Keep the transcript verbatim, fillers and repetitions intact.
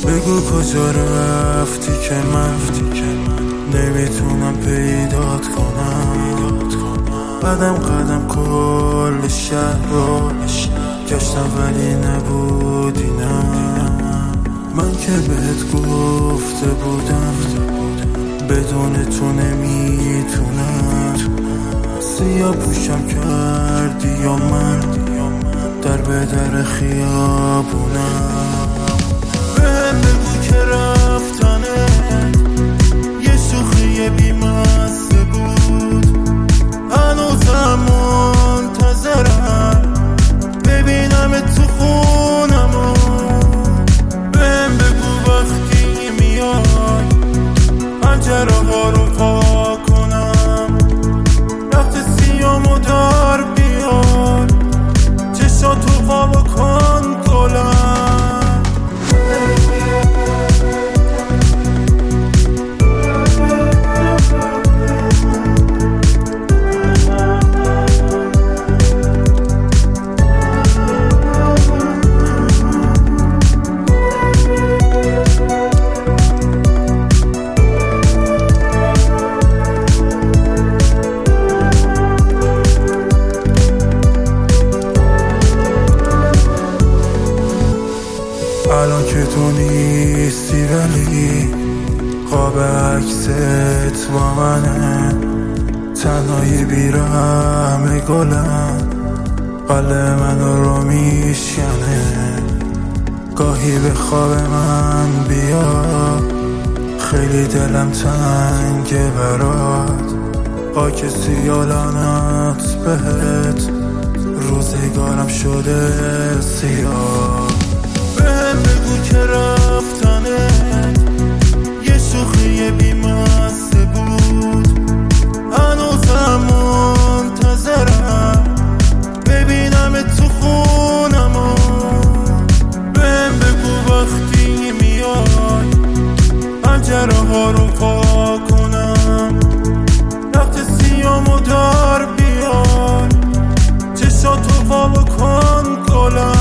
بگو کجا رفتی که من نمیتونم پیدات کنم. قدم قدم کل شهر رو گشتم ولی نبودی. نه من که بهت گفته بودم بدون تو نمیتونم. سیاه پوشم کردی یا من در به در خیابونم. بهم بگو که رفتنه یه شوخی بی‌مزه بود، هنوزم منتظرم ببینم تو خونمون. بهم بگو وقتی میای پنجره ها رو پاک کنم، رفت سیامو دار بیار، چشاتو خواب کن گلم. الان که تو نیستی ولی خواب عکست با منه، تنهایی بیرحم گلم قلب منو رو میشکنه. گاهی به خواب من بیا، خیلی دلم تنگه برات، خاک سیالانت بهت روزگارم شده سیاه. بهم بگو که رفتنه یه شوخی بی‌مزه بود، هنوزم منتظرم ببینم تو خونمون. بهم بگو وقتی میای پنجره ها رو پاک کنم، رفت سیامو دار بیار، چشاتو وا کن گلم.